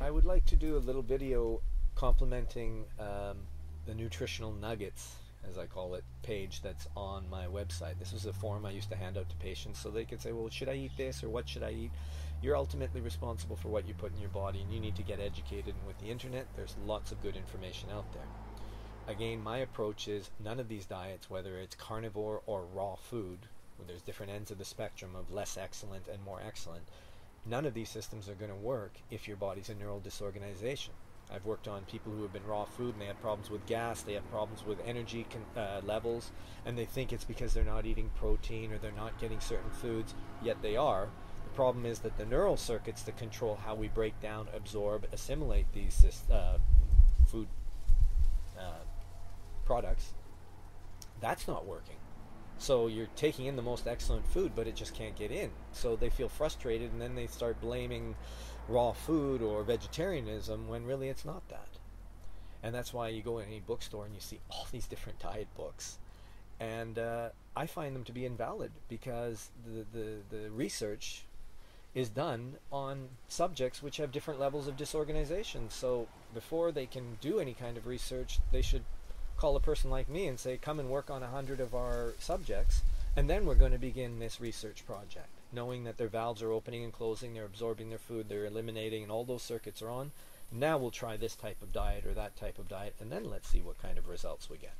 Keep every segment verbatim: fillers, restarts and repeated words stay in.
I would like to do a little video complementing um, the Nutritional Nuggets, as I call it, page that's on my website. This was a form I used to hand out to patients so they could say, well, should I eat this or what should I eat? You're ultimately responsible for what you put in your body, and you need to get educated. And with the internet, there's lots of good information out there. Again, my approach is none of these diets, whether it's carnivore or raw food, where there's different ends of the spectrum of less excellent and more excellent, none of these systems are going to work if your body's a neural disorganization. I've worked on people who have been raw food and they have problems with gas, they have problems with energy con- uh, levels, and they think it's because they're not eating protein or they're not getting certain foods, yet they are. The problem is that the neural circuits that control how we break down, absorb, assimilate these uh, food uh, products, that's not working. So you're taking in the most excellent food, but it just can't get in. So they feel frustrated, and then they start blaming raw food or vegetarianism when really it's not that. And that's why you go in any bookstore and you see all these different diet books. And uh, I find them to be invalid because the, the, the research is done on subjects which have different levels of disorganization. So before they can do any kind of research, they should call a person like me and say, come and work on a hundred of our subjects, and then we're going to begin this research project, knowing that their valves are opening and closing, they're absorbing their food, they're eliminating, and all those circuits are on. Now we'll try this type of diet or that type of diet, and then let's see what kind of results we get.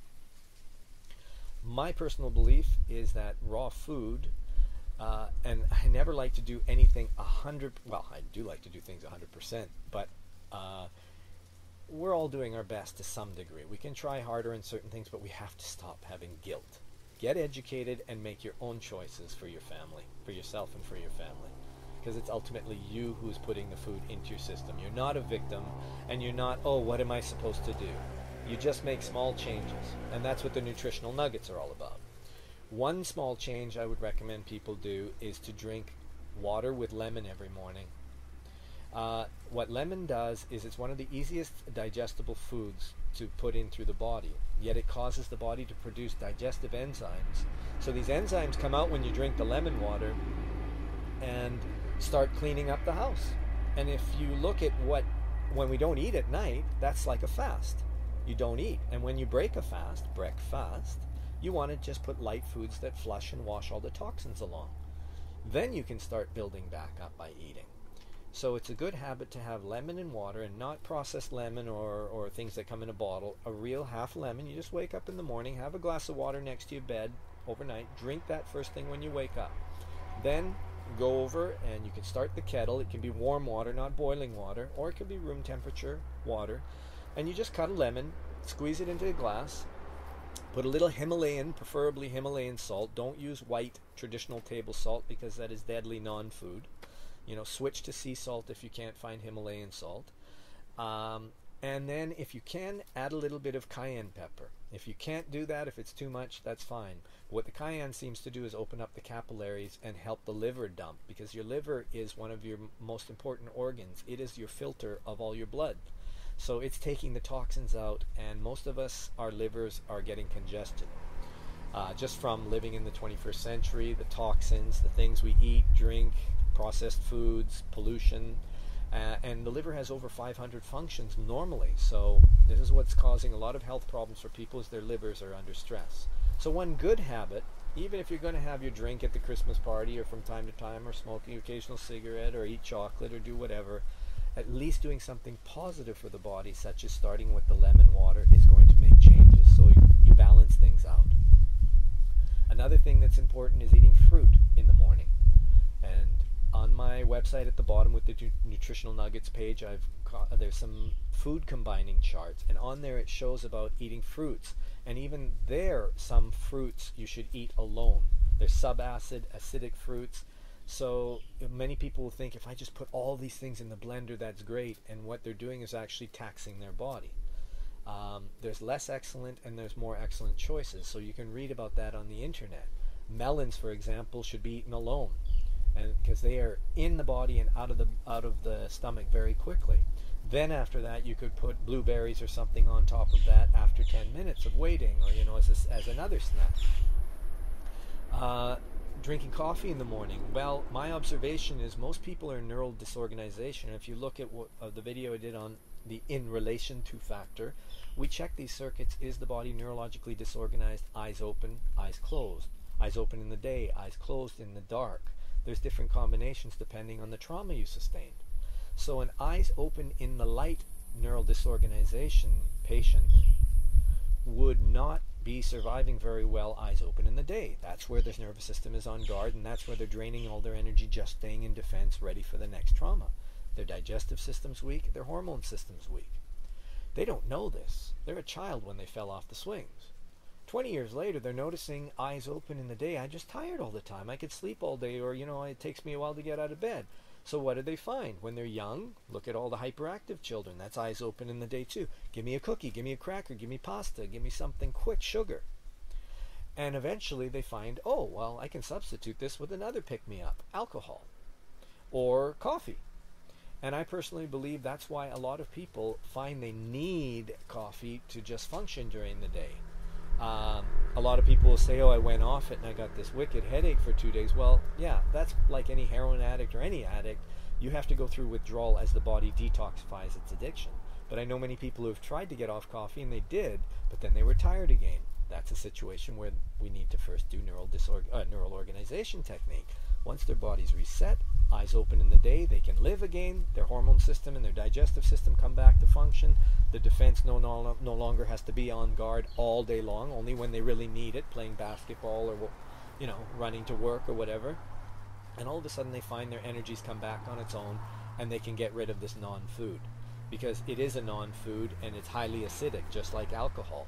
My personal belief is that raw food, uh, and I never like to do anything a hundred, well, I do like to do things a hundred percent, but uh, we're all doing our best to some degree. We can try harder in certain things, but we have to stop having guilt. Get educated and make your own choices for your family, for yourself and for your family. Because it's ultimately you who's putting the food into your system. You're not a victim, and you're not, oh, what am I supposed to do? You just make small changes, and that's what the Nutritional Nuggets are all about. One small change I would recommend people do is to drink water with lemon every morning. Uh, what lemon does is it's one of the easiest digestible foods to put in through the body, yet it causes the body to produce digestive enzymes. So these enzymes come out when you drink the lemon water and start cleaning up the house. And if you look at what, when we don't eat at night, that's like a fast. You don't eat. And when you break a fast, break fast, you want to just put light foods that flush and wash all the toxins along. Then you can start building back up by eating. So it's a good habit to have lemon and water, and not processed lemon or, or things that come in a bottle. A real half lemon. You just wake up in the morning, have a glass of water next to your bed overnight, drink that first thing when you wake up. Then go over and you can start the kettle. It can be warm water, not boiling water, or it could be room temperature water. And you just cut a lemon, squeeze it into a glass, put a little Himalayan, preferably Himalayan salt. Don't use white traditional table salt because that is deadly non-food. You know, switch to sea salt if you can't find Himalayan salt. Um, and then if you can, add a little bit of cayenne pepper. If you can't do that, if it's too much, that's fine. What the cayenne seems to do is open up the capillaries and help the liver dump, because your liver is one of your most important organs. It is your filter of all your blood. So it's taking the toxins out, and most of us, our livers are getting congested. Uh, just from living in the twenty-first century, the toxins, the things we eat, drink, processed foods, pollution, uh, and the liver has over five hundred functions normally. So this is what's causing a lot of health problems for people, is their livers are under stress. So one good habit, even if you're going to have your drink at the Christmas party or from time to time, or smoke an occasional cigarette or eat chocolate or do whatever, at least doing something positive for the body, such as starting with the lemon water, is going to make changes. So you balance things out. Another thing that's important is eating fruit in the morning. And on my website at the bottom with the Nutritional Nuggets page, I've got, there's some food combining charts, and on there it shows about eating fruits. And even there, some fruits you should eat alone. There's subacid, acidic fruits. So many people will think, if I just put all these things in the blender, that's great. And what they're doing is actually taxing their body. Um, there's less excellent and there's more excellent choices. So you can read about that on the internet. Melons, for example, should be eaten alone, and because they are in the body and out of the out of the stomach very quickly. Then after that, you could put blueberries or something on top of that after ten minutes of waiting, or you know, as a, as another snack. Uh, drinking coffee in the morning. Well, my observation is most people are neural disorganization. If you look at what, uh, the video I did on the in relation to factor, we check these circuits. Is the body neurologically disorganized? Eyes open, eyes closed. Eyes open in the day, eyes closed in the dark. There's different combinations depending on the trauma you sustained. So an eyes open in the light neural disorganization patient would not be surviving very well eyes open in the day. That's where their nervous system is on guard, and that's where they're draining all their energy just staying in defense, ready for the next trauma. Their digestive system's weak, their hormone system's weak. They don't know this. They're a child when they fell off the swings. twenty years later, they're noticing eyes open in the day. I'm just tired all the time. I could sleep all day, or, you know, it takes me a while to get out of bed. So what do they find? When they're young, look at all the hyperactive children. That's eyes open in the day too. Give me a cookie, give me a cracker, give me pasta, give me something quick, sugar. And eventually they find, oh, well, I can substitute this with another pick-me-up, alcohol or coffee. And I personally believe that's why a lot of people find they need coffee to just function during the day. Um, a lot of people will say, oh, I went off it and I got this wicked headache for two days. Well, yeah, that's like any heroin addict or any addict. You have to go through withdrawal as the body detoxifies its addiction. But I know many people who have tried to get off coffee and they did, but then they were tired again. That's a situation where we need to first do neural, disorg- uh, neural organization technique. Once their body's reset, eyes open in the day, they can live again. Their hormone system and their digestive system come back to function. The defense no, no, no longer has to be on guard all day long, only when they really need it, playing basketball or, you know, running to work or whatever. And all of a sudden they find their energies come back on its own, and they can get rid of this non-food. Because it is a non-food and it's highly acidic, just like alcohol.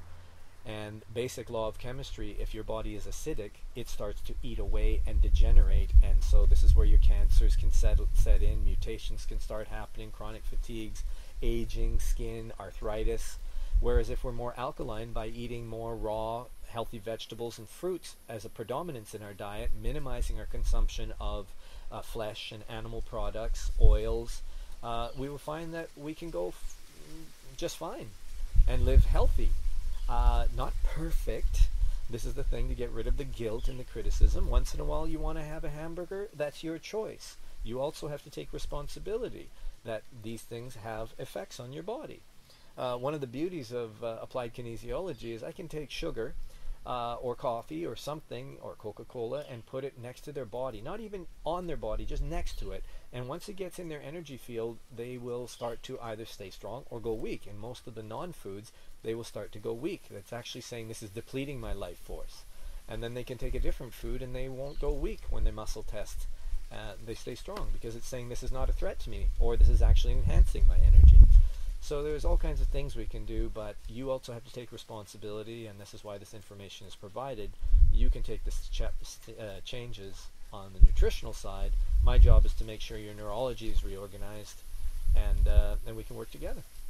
And basic law of chemistry, if your body is acidic, it starts to eat away and degenerate. And so this is where your cancers can set, set in, mutations can start happening, chronic fatigues, aging, skin, arthritis. Whereas if we're more alkaline by eating more raw, healthy vegetables and fruits as a predominance in our diet, minimizing our consumption of uh, flesh and animal products, oils, uh, we will find that we can go f- just fine and live healthy. Uh, not perfect. This is the thing, to get rid of the guilt and the criticism. Once in a while you want to have a hamburger, that's your choice. You also have to take responsibility that these things have effects on your body. Uh, one of the beauties of uh, applied kinesiology is I can take sugar uh, or coffee or something, or Coca-Cola, and put it next to their body. Not even on their body, just next to it. And once it gets in their energy field, they will start to either stay strong or go weak. And most of the non-foods, they will start to go weak. That's actually saying this is depleting my life force. And then they can take a different food and they won't go weak when they muscle test. Uh, they stay strong because it's saying this is not a threat to me, or this is actually enhancing my energy. So there's all kinds of things we can do, but you also have to take responsibility, and this is why this information is provided. You can take the ch- uh, changes on the nutritional side. My job is to make sure your neurology is reorganized, and uh, and we can work together.